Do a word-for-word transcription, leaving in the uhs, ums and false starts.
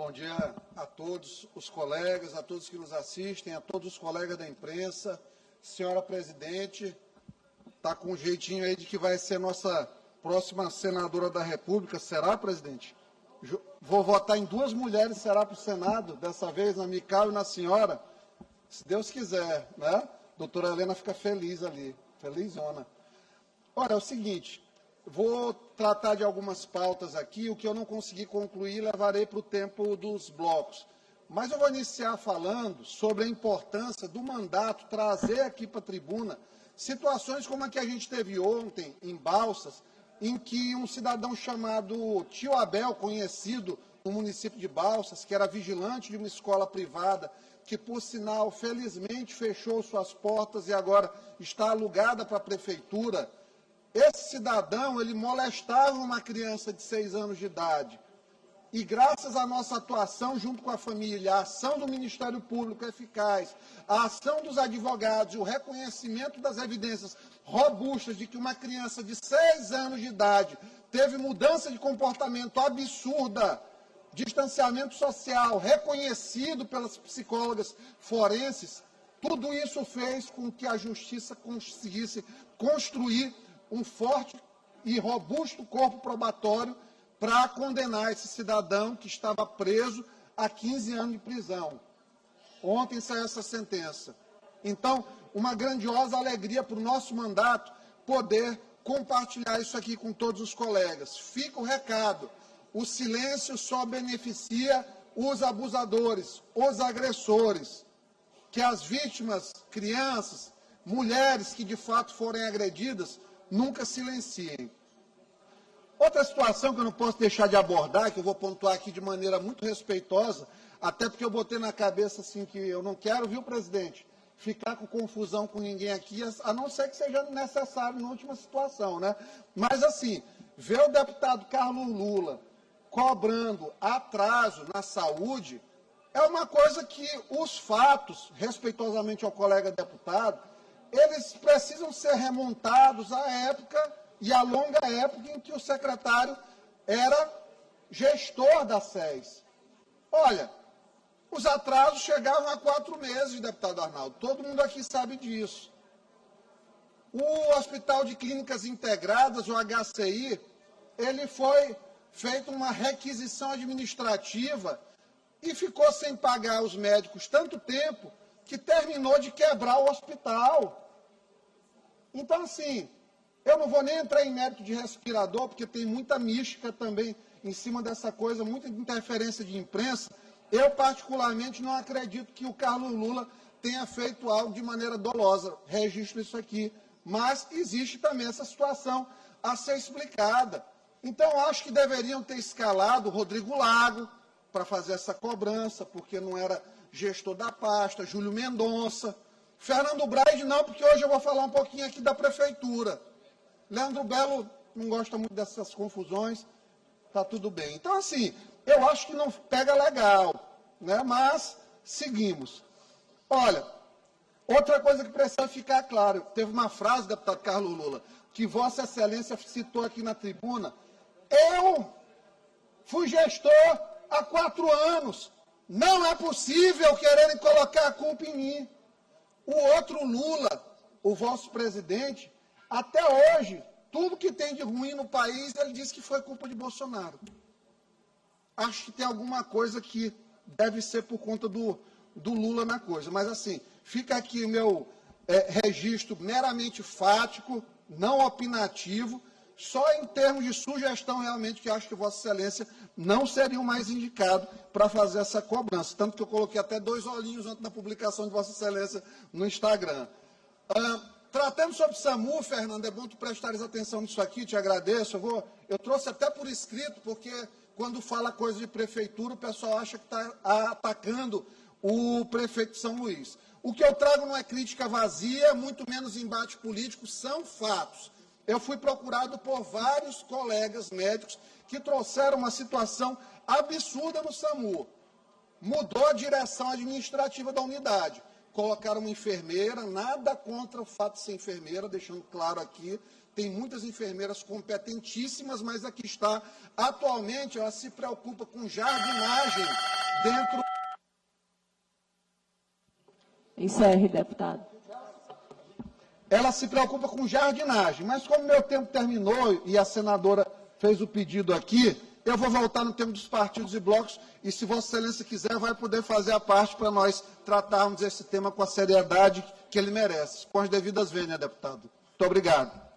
Bom dia a todos os colegas, a todos que nos assistem, a todos os colegas da imprensa. Senhora presidente, está com um jeitinho aí de que vai ser nossa próxima senadora da República. Será, presidente? Vou votar em duas mulheres, será para o Senado, dessa vez na Mical e na senhora, se Deus quiser, né? Doutora Helena fica feliz ali, felizona. Olha, é o seguinte, vou tratar de algumas pautas aqui, o que eu não consegui concluir levarei para o tempo dos blocos. Mas eu vou iniciar falando sobre a importância do mandato trazer aqui para a tribuna situações como a que a gente teve ontem em Balsas, em que um cidadão chamado Tio Abel, conhecido no município de Balsas, que era vigilante de uma escola privada, que, por sinal, felizmente fechou suas portas e agora está alugada para a prefeitura. Esse cidadão, ele molestava uma criança de seis anos de idade. E graças à nossa atuação junto com a família, a ação do Ministério Público eficaz, a ação dos advogados e o reconhecimento das evidências robustas de que uma criança de seis anos de idade teve mudança de comportamento absurda, distanciamento social, reconhecido pelas psicólogas forenses, tudo isso fez com que a justiça conseguisse construir um forte e robusto corpo probatório para condenar esse cidadão que estava preso a quinze anos de prisão. Ontem saiu essa sentença. Então, uma grandiosa alegria para o nosso mandato poder compartilhar isso aqui com todos os colegas. Fica o recado, o silêncio só beneficia os abusadores, os agressores, que as vítimas, crianças, mulheres que de fato forem agredidas, nunca silenciem. Outra situação que eu não posso deixar de abordar, que eu vou pontuar aqui de maneira muito respeitosa, até porque eu botei na cabeça assim que eu não quero, viu, presidente, ficar com confusão com ninguém aqui, a não ser que seja necessário na última situação, né? Mas assim, ver o deputado Carlos Lula cobrando atraso na saúde é uma coisa que os fatos, respeitosamente ao colega deputado, eles precisam ser remontados à época e à longa época em que o secretário era gestor da S E S. Olha, os atrasos chegavam a quatro meses, deputado Arnaldo. Todo mundo aqui sabe disso. O Hospital de Clínicas Integradas, o H C I, ele foi feita uma requisição administrativa e ficou sem pagar os médicos tanto tempo que terminou de quebrar o hospital. Então, assim, eu não vou nem entrar em mérito de respirador, porque tem muita mística também em cima dessa coisa, muita interferência de imprensa. Eu, particularmente, não acredito que o Carlos Lula tenha feito algo de maneira dolosa. Registro isso aqui. Mas existe também essa situação a ser explicada. Então, acho que deveriam ter escalado o Rodrigo Lago para fazer essa cobrança, porque não era gestor da pasta, Júlio Mendonça. Fernando Braide não, porque hoje eu vou falar um pouquinho aqui da prefeitura. Leandro Belo não gosta muito dessas confusões, está tudo bem. Então, assim, eu acho que não pega legal, né? Mas seguimos. Olha, outra coisa que precisa ficar claro, teve uma frase, deputado Carlos Lula, que Vossa Excelência citou aqui na tribuna. Eu fui gestor há quatro anos. Não é possível quererem colocar a culpa em mim. O outro Lula, o vosso presidente, até hoje, tudo que tem de ruim no país, ele diz que foi culpa de Bolsonaro. Acho que tem alguma coisa que deve ser por conta do, do Lula na coisa. Mas, assim, fica aqui o meu é, registro meramente fático, não opinativo, só em termos de sugestão, realmente, que acho que Vossa Excelência não seria o mais indicado para fazer essa cobrança. Tanto que eu coloquei até dois olhinhos antes da publicação de Vossa Excelência no Instagram. Ah, tratando sobre SAMU, Fernando, é bom tu prestares atenção nisso aqui, te agradeço. Eu, vou, eu trouxe até por escrito, porque quando fala coisa de prefeitura, o pessoal acha que está atacando o prefeito de São Luís. O que eu trago não é crítica vazia, muito menos embate político, são fatos. Eu fui procurado por vários colegas médicos que trouxeram uma situação absurda no SAMU. Mudou a direção administrativa da unidade. Colocaram uma enfermeira, nada contra o fato de ser enfermeira, deixando claro aqui, tem muitas enfermeiras competentíssimas, mas aqui está, atualmente, ela se preocupa com jardinagem dentro... Encerre, deputado. Ela se preocupa com jardinagem, mas como meu tempo terminou e a senadora fez o pedido aqui, eu vou voltar no tempo dos partidos e blocos, e se Vossa Excelência quiser, vai poder fazer a parte para nós tratarmos esse tema com a seriedade que ele merece, com as devidas vênias, deputado. Muito obrigado.